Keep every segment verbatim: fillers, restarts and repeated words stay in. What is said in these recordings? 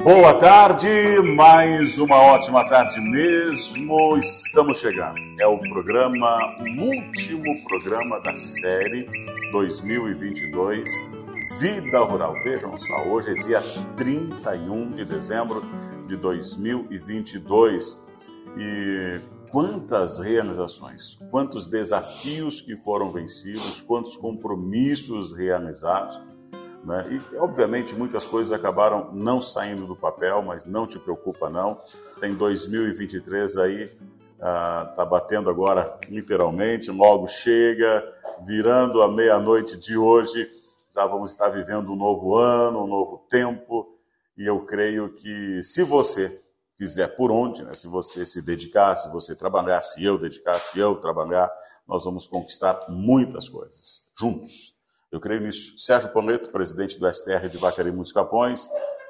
Boa tarde, mais uma ótima tarde mesmo, estamos chegando. É o programa, o último programa da série dois mil e vinte e dois, Vida Rural. Vejam só, hoje é dia trinta e um de dezembro de dois mil e vinte e dois e quantas realizações, quantos desafios que foram vencidos, quantos compromissos realizados. Né? E, obviamente, muitas coisas acabaram não saindo do papel, mas não te preocupa, não. Tem dois mil e vinte e três aí, está ah, batendo agora, literalmente, logo chega, virando a meia-noite de hoje, já vamos estar vivendo um novo ano, um novo tempo, e eu creio que se você fizer por onde, né? Se você se dedicar, se você trabalhar, se eu dedicar, se eu trabalhar, nós vamos conquistar muitas coisas, juntos. Eu creio nisso. Sérgio Poneto, presidente do S T R de Vacaria e Muitos Capões,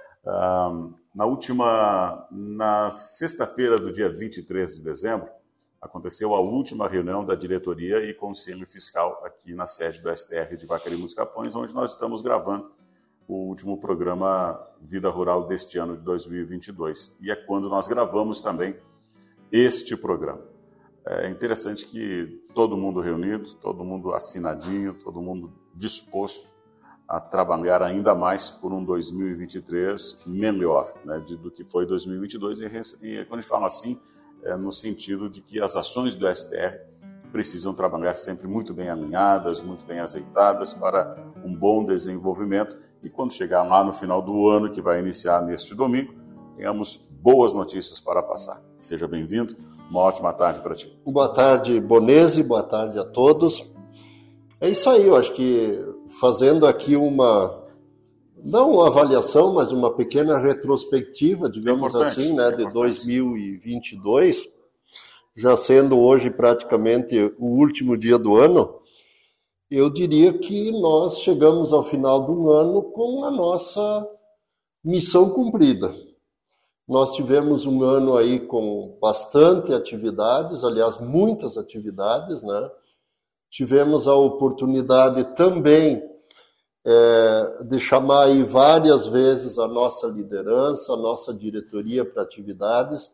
na última, na sexta-feira do dia vinte e três de dezembro, aconteceu a última reunião da diretoria e conselho fiscal aqui na sede do S T R de Vacaria e Muitos Capões, onde nós estamos gravando o último programa Vida Rural deste ano de dois mil e vinte e dois. E é quando nós gravamos também este programa. É interessante que todo mundo reunido, todo mundo afinadinho, todo mundo disposto a trabalhar ainda mais por um dois mil e vinte e três melhor, né, do que foi dois mil e vinte e dois. E, e quando a gente fala assim, é no sentido de que as ações do S T R precisam trabalhar sempre muito bem alinhadas, muito bem azeitadas para um bom desenvolvimento. E quando chegar lá no final do ano, que vai iniciar neste domingo, tenhamos boas notícias para passar. Seja bem-vindo. Uma ótima tarde para ti. Boa tarde, Bonese, boa tarde a todos. É isso aí, eu acho que fazendo aqui uma, não uma avaliação, mas uma pequena retrospectiva, digamos assim, né, de dois mil e vinte e dois, já sendo hoje praticamente o último dia do ano, eu diria que nós chegamos ao final do ano com a nossa missão cumprida. Nós tivemos um ano aí com bastante atividades, aliás, muitas atividades, né? Tivemos a oportunidade também é, de chamar aí várias vezes a nossa liderança, a nossa diretoria para atividades.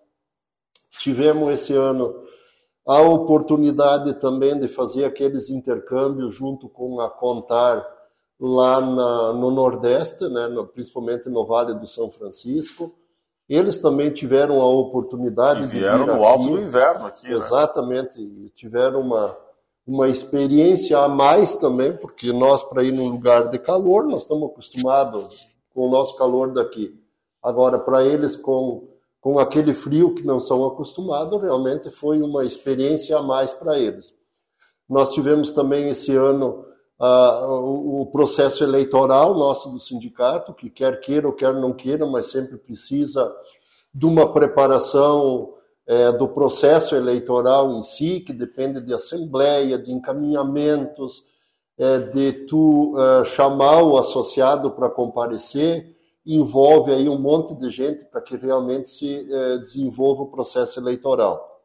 Tivemos esse ano a oportunidade também de fazer aqueles intercâmbios junto com a Contar lá na, no Nordeste, né? no, principalmente no Vale do São Francisco. Eles também tiveram a oportunidade e vieram de vir no alto do inverno aqui. Exatamente, né? E tiveram uma, uma experiência a mais também, porque nós, para ir num lugar de calor, nós estamos acostumados com o nosso calor daqui. Agora, para eles, com, com aquele frio que não são acostumados, realmente foi uma experiência a mais para eles. Nós tivemos também esse ano Uh, o, o processo eleitoral nosso do sindicato, que quer queira ou quer não queira, mas sempre precisa de uma preparação é, do processo eleitoral em si, que depende de assembleia, de encaminhamentos, é, de tu uh, chamar o associado para comparecer, envolve aí um monte de gente para que realmente se é, desenvolva o processo eleitoral.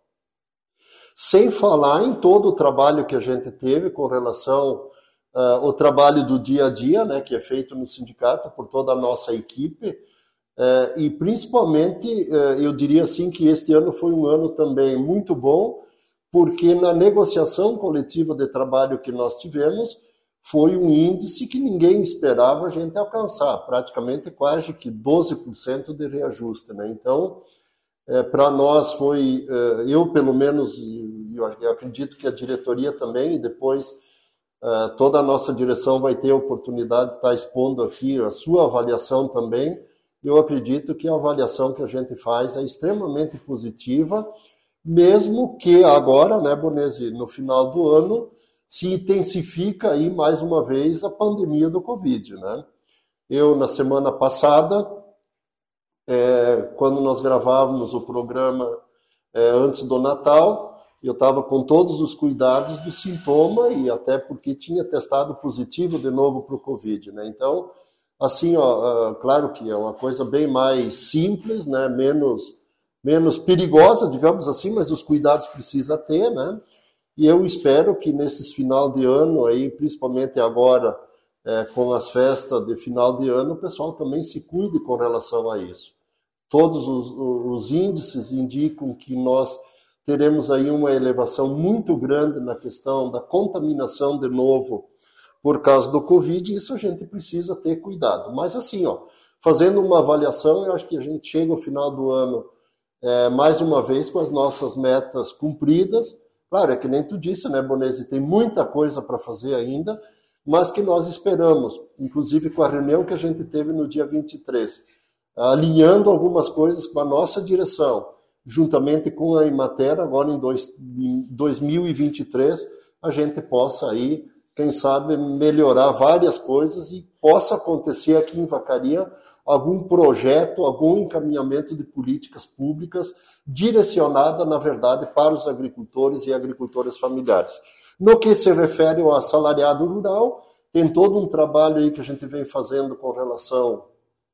Sem falar em todo o trabalho que a gente teve com relação Uh, o trabalho do dia a dia, né, que é feito no sindicato por toda a nossa equipe, uh, e principalmente, uh, eu diria assim que este ano foi um ano também muito bom, porque na negociação coletiva de trabalho que nós tivemos, foi um índice que ninguém esperava a gente alcançar, praticamente quase que doze por cento de reajuste, né? Então, uh, para nós foi, uh, eu pelo menos, eu, eu acredito que a diretoria também, e depois Uh, toda a nossa direção vai ter a oportunidade de estar expondo aqui a sua avaliação também. Eu acredito que a avaliação que a gente faz é extremamente positiva, mesmo que agora, né, Bonese, no final do ano, se intensifica aí mais uma vez a pandemia do Covid, né? Eu, na semana passada, é, quando nós gravávamos o programa é, antes do Natal, eu estava com todos os cuidados do sintoma e até porque tinha testado positivo de novo para o Covid, né? Então, assim, ó, uh, claro que é uma coisa bem mais simples, né? Menos, menos perigosa, digamos assim, mas os cuidados precisa ter, né? E eu espero que nesses final de ano, aí, principalmente agora, é, com as festas de final de ano, o pessoal também se cuide com relação a isso. Todos os, os índices indicam que nós teremos aí uma elevação muito grande na questão da contaminação de novo por causa do Covid, e isso a gente precisa ter cuidado. Mas assim, ó, fazendo uma avaliação, eu acho que a gente chega ao final do ano, é, mais uma vez, com as nossas metas cumpridas. Claro, é que nem tu disse, né, Bonesi, tem muita coisa para fazer ainda, mas que nós esperamos, inclusive com a reunião que a gente teve no dia vinte e três, alinhando algumas coisas com a nossa direção, juntamente com a Emater, agora em, dois, em dois mil e vinte e três, a gente possa aí, quem sabe, melhorar várias coisas e possa acontecer aqui em Vacaria algum projeto, algum encaminhamento de políticas públicas direcionada, na verdade, para os agricultores e agricultoras familiares. No que se refere ao assalariado rural, tem todo um trabalho aí que a gente vem fazendo com relação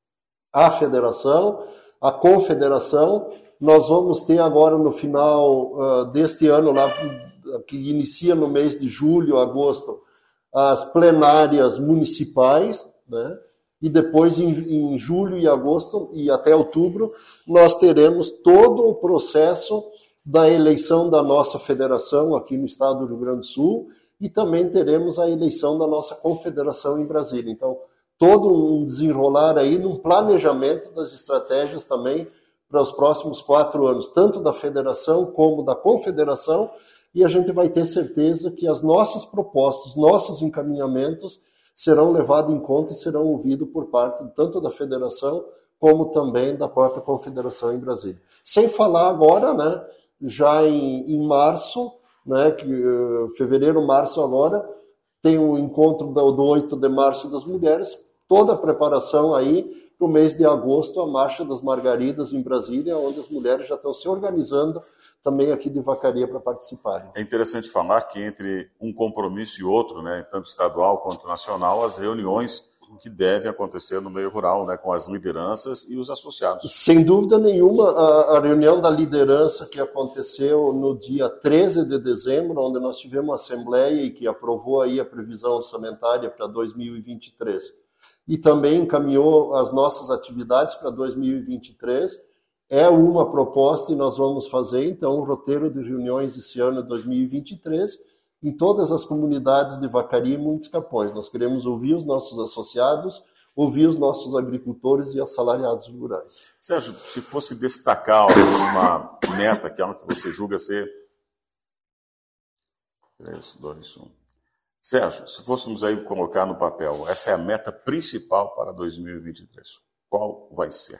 à federação, à confederação. Nós vamos ter agora no final uh, deste ano, lá, que inicia no mês de julho, agosto, as plenárias municipais, né? E depois em, em julho e agosto e até outubro nós teremos todo o processo da eleição da nossa federação aqui no estado do Rio Grande do Sul e também teremos a eleição da nossa confederação em Brasília. Então, todo um desenrolar aí num planejamento das estratégias também para os próximos quatro anos, tanto da federação como da confederação, e a gente vai ter certeza que as nossas propostas, nossos encaminhamentos serão levados em conta e serão ouvidos por parte tanto da federação como também da própria confederação em Brasília. Sem falar agora, né, já em, em março, né, que, uh, fevereiro, março agora, tem o encontro do, do oito de março das mulheres, toda a preparação aí para o mês de agosto, a Marcha das Margaridas em Brasília, onde as mulheres já estão se organizando também aqui de Vacaria para participarem. É interessante falar que entre um compromisso e outro, né, tanto estadual quanto nacional, as reuniões que devem acontecer no meio rural, né, com as lideranças e os associados. Sem dúvida nenhuma, a, a reunião da liderança que aconteceu no dia treze de dezembro, onde nós tivemos uma assembleia e que aprovou aí a previsão orçamentária para dois mil e vinte e três e também encaminhou as nossas atividades para dois mil e vinte e três, é uma proposta e nós vamos fazer, então, um roteiro de reuniões esse ano, dois mil e vinte e três, em todas as comunidades de Vacaria e Muitos Capões. Nós queremos ouvir os nossos associados, ouvir os nossos agricultores e assalariados rurais. Sérgio, se fosse destacar uma meta, que é uma que você julga ser... três, dois, um. Sérgio, se fôssemos aí colocar no papel, essa é a meta principal para dois mil e vinte e três. Qual vai ser?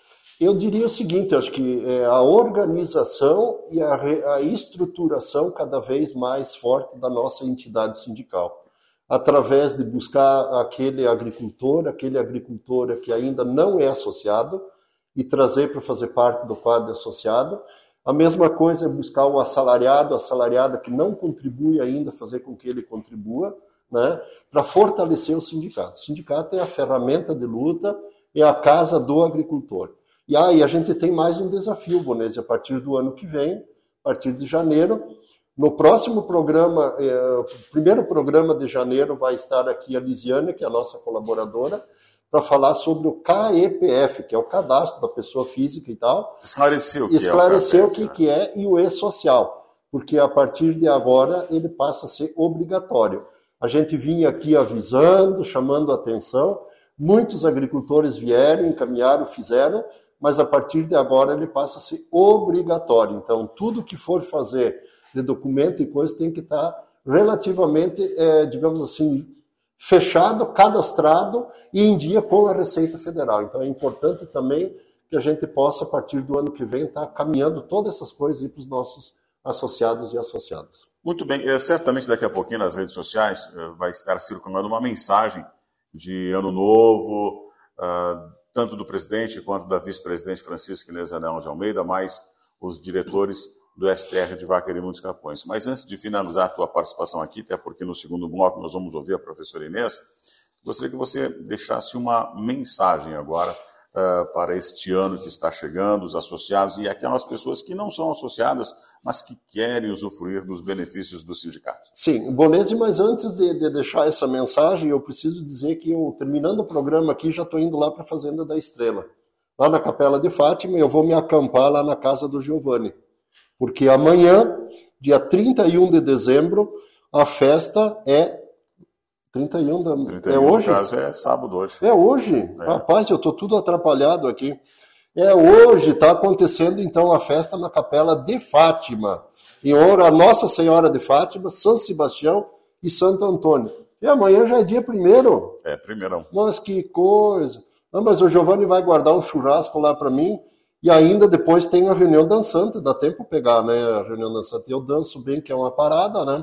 Eu diria o seguinte, acho que é a organização e a, re, a estruturação cada vez mais forte da nossa entidade sindical, através de buscar aquele agricultor, aquele agricultora que ainda não é associado e trazer para fazer parte do quadro associado. A mesma coisa é buscar o assalariado, assalariada que não contribui ainda, fazer com que ele contribua, né, para fortalecer o sindicato. O sindicato é a ferramenta de luta, é a casa do agricultor. E aí a gente tem mais um desafio, Bonesi, a partir do ano que vem, a partir de janeiro. No próximo programa, eh, o primeiro programa de janeiro, vai estar aqui a Lisiane, que é a nossa colaboradora, para falar sobre o K E P F, que é o cadastro da pessoa física e tal. Esclareceu o que Esclareceu é o que, que é e o E-Social, porque a partir de agora ele passa a ser obrigatório. A gente vinha aqui avisando, chamando a atenção, muitos agricultores vieram, encaminharam, fizeram, mas a partir de agora ele passa a ser obrigatório. Então, tudo que for fazer de documento e coisa tem que estar relativamente, é, digamos assim, fechado, cadastrado e em dia com a Receita Federal. Então, é importante também que a gente possa, a partir do ano que vem, estar caminhando todas essas coisas para os nossos associados e associadas. Muito bem. É, certamente daqui a pouquinho nas redes sociais vai estar circulando uma mensagem de Ano Novo, uh, tanto do presidente quanto da vice-presidente Francisca Inês Anel de Almeida, mais os diretores do S T R de Vacaria e Muitos Capões. Mas antes de finalizar a tua participação aqui, até porque no segundo bloco nós vamos ouvir a professora Inês, gostaria que você deixasse uma mensagem agora uh, para este ano que está chegando, os associados e aquelas pessoas que não são associadas, mas que querem usufruir dos benefícios do sindicato. Sim, Bonesi, mas antes de, de deixar essa mensagem, eu preciso dizer que eu, terminando o programa aqui, já estou indo lá para a Fazenda da Estrela. lá na Capela de Fátima, e eu vou me acampar lá na casa do Giovanni. Porque amanhã, dia trinta e um de dezembro, a festa é... trinta e um, da... trinta e um é hoje? No caso, é sábado hoje. É hoje? É. Rapaz, eu estou tudo atrapalhado aqui. É hoje, está acontecendo então a festa na Capela de Fátima, em honra a Nossa Senhora de Fátima, São Sebastião e Santo Antônio. E amanhã já é dia primeiro. É, primeirão. Mas que coisa. Não, mas o Giovanni vai guardar um churrasco lá para mim, e ainda depois tem a reunião dançante, dá tempo pegar, né, a reunião dançante. Eu danço bem, que é uma parada, né?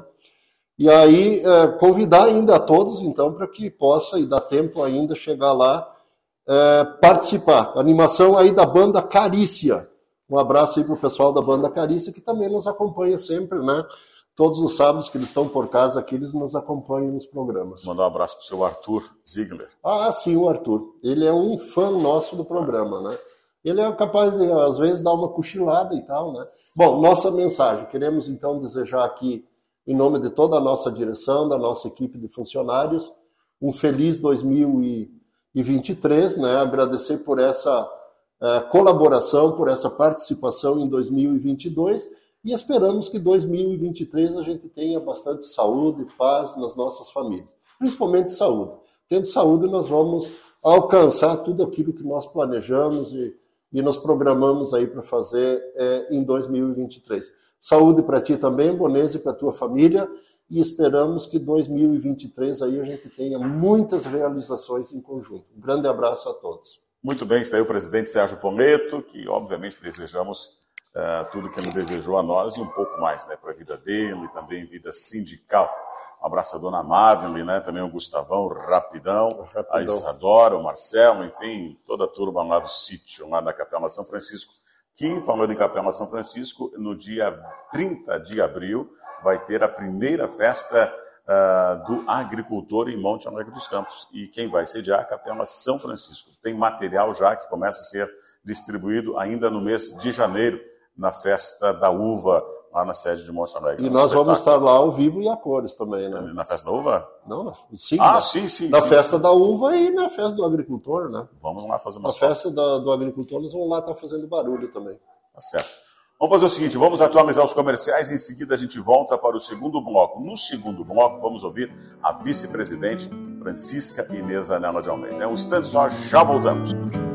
E aí, é, convidar ainda a todos, então, para que possa, e dá tempo ainda, chegar lá, é, participar. A animação aí da banda Carícia. Um abraço aí para o pessoal da banda Carícia, que também nos acompanha sempre, né? Todos os sábados que eles estão por casa aqui, eles nos acompanham nos programas. Mandar um abraço para o seu Arthur Ziegler. Ah, sim, o Arthur. Ele é um fã nosso do programa, né? Ele é capaz de, às vezes, dar uma cochilada e tal, né? Bom, nossa mensagem. Queremos, então, desejar aqui, em nome de toda a nossa direção, da nossa equipe de funcionários, um feliz dois mil e vinte e três, né? Agradecer por essa uh, colaboração, por essa participação em dois mil e vinte e dois, e esperamos que dois mil e vinte e três a gente tenha bastante saúde e paz nas nossas famílias, principalmente saúde. Tendo saúde, nós vamos alcançar tudo aquilo que nós planejamos e, e nos programamos aí para fazer é, em dois mil e vinte e três. Saúde para ti também, Bonese, para a tua família, e esperamos que dois mil e vinte e três aí a gente tenha muitas realizações em conjunto. Um grande abraço a todos. Muito bem, está aí o presidente Sérgio Pometo, que obviamente desejamos uh, tudo que ele desejou a nós e um pouco mais, né, para a vida dele e também vida sindical. Um abraço à dona Madeline, né, também o Gustavão, o Rapidão, Rapidão, a Isadora, o Marcelo, enfim, toda a turma lá do sítio, lá da Capela São Francisco. Que, falando em Capela São Francisco, no dia trinta de abril vai ter a primeira festa uh, do agricultor em Monte Alegre dos Campos. E quem vai sediar é a Capela São Francisco. Tem material já que começa a ser distribuído ainda no mês de janeiro, na festa da uva, lá na sede de Monte Alegre. E nós vamos estar lá ao vivo e a cores também, né? Na festa da uva? Não, sim. Ah, na, sim, sim. Na sim, festa sim. da uva e na festa do agricultor, né? Vamos lá fazer uma Na festa da, do agricultor, nós vamos lá estar fazendo barulho também. Tá certo. Vamos fazer o seguinte, vamos atualizar os comerciais e em seguida a gente volta para o segundo bloco. No segundo bloco, vamos ouvir a vice-presidente Francisca Inês Anela de Almeida. É um instante só, já voltamos.